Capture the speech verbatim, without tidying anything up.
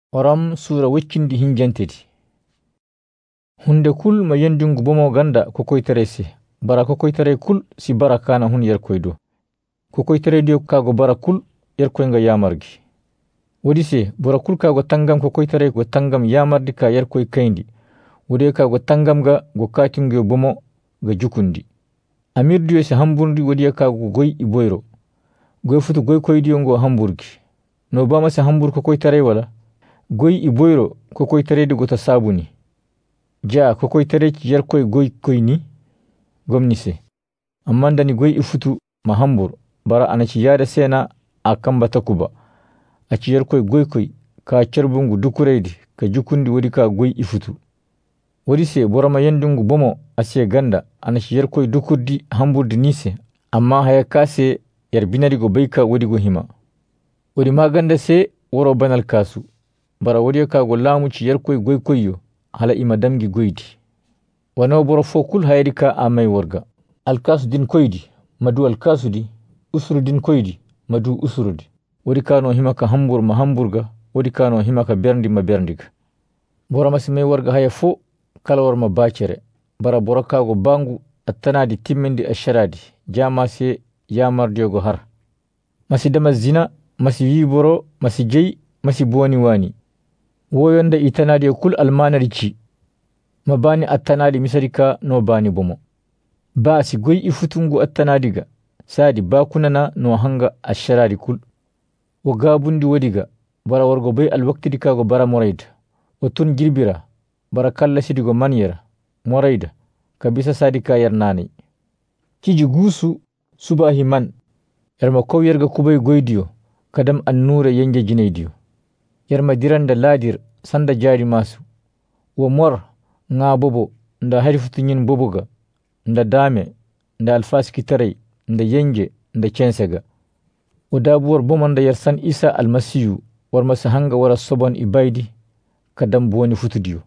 Oram sura weccindi hinjantedi. Hunde kul ma yendungu bomo ganda kokoytere si. Bara kokoytere kul si bara kana hun yerkoydo. Kokoytere diyo kago bara kul yerkoynga yamargi. Wodi se bora kul kago tangam kokoytere go tangam yamardi ka yerkoy kayndi. Wodi kago tangam ga go katingo bomo ga jukundi. Amir diyo se hamburdi wodi kago goy iboyro. Goy futu goy koy diyo ngo hamburgi. No bama se hambur kokoytere wala. Goy iboyro kokoytere di gota sabuni. Ja kokoytere ci yerkoy goy koy ni gomni se. Amanda ni goy ifutu ma hambur bara anaci yada sena akamba takuba. Aci yerkoy goy koy ka cerbungu dukureydi ka jukundi wodi ka goy ifutu. Wodi se borama yendungu bomo asiye ganda anaci yerkoy dukurdi hamburdi nise amma haya kase yer binari go bayka wodi go hima. Wodi maganda se woro banal kasu. Bara wodi ka go lamu ci yerkoy goy koyyo hala ima damgi goydi. Wano boro fokul haydi ka amay warga. Alkasu din koydi madu alkasu di usuru din koydi madu usurudi. Wodi kano himaka hambur ma hamburga wodi kano himaka berndi ma berndiga. Bora masimay warga haya fo kala warma bacere. Bara bora kago bangu attanadi timmindi asharadi jama se yamardiyo go har. Masi dama zina masi wiboro masi jey masi buwani wani. Woyonda itanadi kul almanari ci. Mabani attanadi misarika no bani bomo. Ba si goy ifutungu attanadiga. Sadi ba kunana no hanga asharadi kul. Wagabundi wadiga. Bara wargo bay alwaktidika go bara moraida. Otun girbira. Bara kalla sidigo manyera. Moraida. Kabisa sadika yarnani. Kiji gusu subahi man. Yarma kow yerga kubay goydiyo. Kadam annure yenje jinaydiyo. Yarma diranda ladir sanda jari masu. Wo mor nga bobo nda harifutu nyin boboga. Nda dame, nda alfas kitaray, nda yenje, nda chensega. Wo dabuwar bomanda yarsan Isa almasiyu war masahanga wara sobon ibaydi kadam buwani futu diyo.